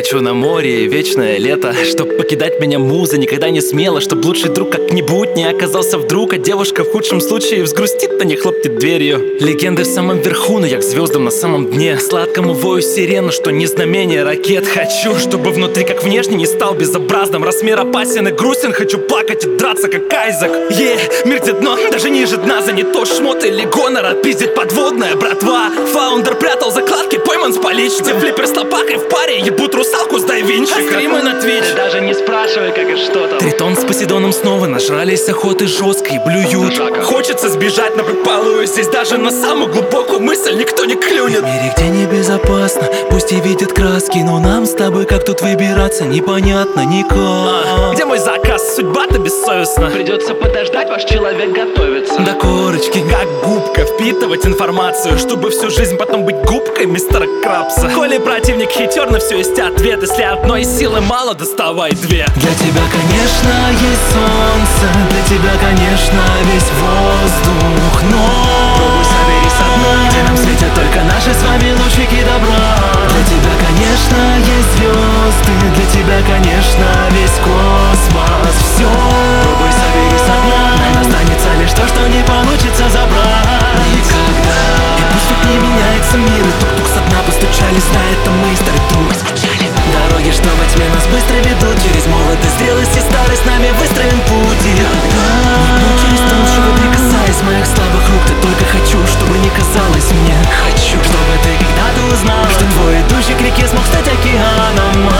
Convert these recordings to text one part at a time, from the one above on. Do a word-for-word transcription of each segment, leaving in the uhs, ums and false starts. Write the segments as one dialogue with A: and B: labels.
A: Хочу на море, вечное лето, чтоб покидать меня муза никогда не смело, чтоб лучший друг как-нибудь не оказался вдруг, а девушка в худшем случае взгрустит, но не хлопнет дверью. Легенды в самом верху, но я к звездам на самом дне. Сладкому вою сирену, что не знамение ракет. Хочу, чтобы внутри как внешне не стал безобразным. Размер опасен и грустен, хочу плакать и драться как Айзек. Е, yeah, мир где дно, даже ниже дна, за не то шмот или гонор, отпиздит подводная братва. Фаундер прятал закладки, пойман с поличным. Флиппер с лопахой в паре, ебут русалку с дайвинчика. Стримы на Твич,
B: ты даже не спрашивай, как и что там.
A: Тритон с Посейдоном снова нажрались охоты жесткой, блюют. Хочется сбежать, но припалываю здесь даже на самую глубокую мысль никто не клюнет.
C: В мире, где небезопасно, пусть и видят краски, но нам с тобой как тут выбираться непонятно никак.
A: а, Где мой заказ? Судьба-то бессовестна.
B: Придется подождать, ваш человек готовится.
A: До корочки, как губка, впитывать информацию, чтобы всю жизнь потом быть губкой мистера Крабса. Коли противник хитер, на все есть ответ. Если одной силы мало, доставай две.
C: Для тебя, конечно, есть солнце, для тебя, конечно, весь воздух, но
A: пробуй соберись со дна,
C: где нам светят только наши с вами лучики добра. Для тебя, конечно, есть звезды, для тебя, конечно, весь космос. Все,
A: пробуй соберись со дна,
C: нам останется лишь то, что не получится забрать никогда. И пусть тут не меняется мир, и тук-тук со дна постучались, на этом мы, старый друг, скучали. Дороги, что во тьме нас быстро ведут, через молодость, зрелость и старость нами выстроен путь. И через толщу, прикасаясь моих слабых рук, ты только хочу, чтобы не казалось мне. Хочу, чтобы ты когда-то узнал, что твой идущий к реке смог стать океаном.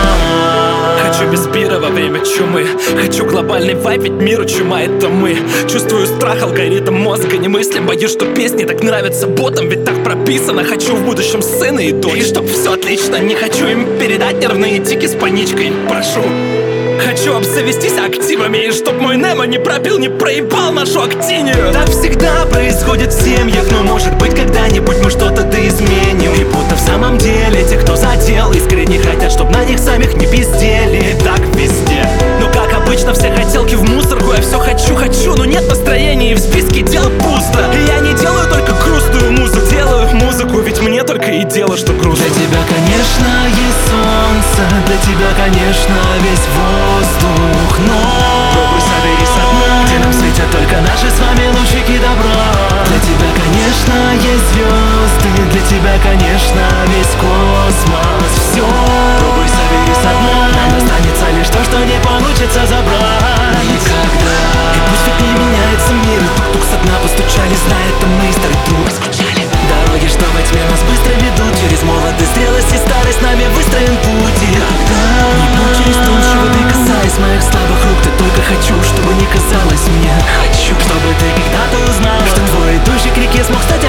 A: Хочу без пира во время чумы. Хочу глобальный вайп, ведь миру чума это мы. Чувствую страх, алгоритм мозга не мыслим. Боюсь, что песни так нравятся ботам, ведь так прописано. Хочу в будущем сына и дочь, и чтоб все отлично. Не хочу им передать нервные тики с паничкой. Прошу. Хочу обзавестись активами, и чтоб мой Немо не пробил, не проебал нашу актинию.
C: Так всегда происходит в семьях, но может быть когда-нибудь мы что-то да изменим. И будто в самом деле те, кто задел, искренне хотят, чтоб на них самих не пиздели.
A: Так везде. Но как обычно все хотелки в мусорку. Я все хочу, хочу, но нет настроения, и в списке дел пусто. И я не делаю только грустную музыку, делаю музыку, ведь мне только и дело, что грустно.
C: Для тебя, конечно, есть солнце, для тебя, конечно, весь воздух, но
A: пробуй соберись со дна,
C: где нам светят только наши с вами лучики добра. Для тебя, конечно, есть звезды, для тебя, конечно, весь космос. Все,
A: пробуй соберись со дна,
C: нам останется лишь то, что не получится забрать никогда. И пусть ведь не меняется мир, и тук-тук со дна постучались, на этом мы, старый друг, скучали. Дороги, что во тьме нас быстро ведут, через молодость, зрелость и старость нами выстроен путь. И не будь через толщу, прикасаясь моих слабых рук, ты только хочу, чтобы не казалось мне. Хочу, чтобы ты когда-то узнал, что твой идущий к реке смог стать